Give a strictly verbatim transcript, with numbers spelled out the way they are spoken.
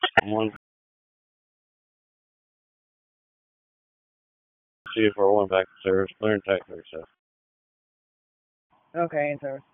One C four one back to service, clear and tack thirty-seven. Okay, in service.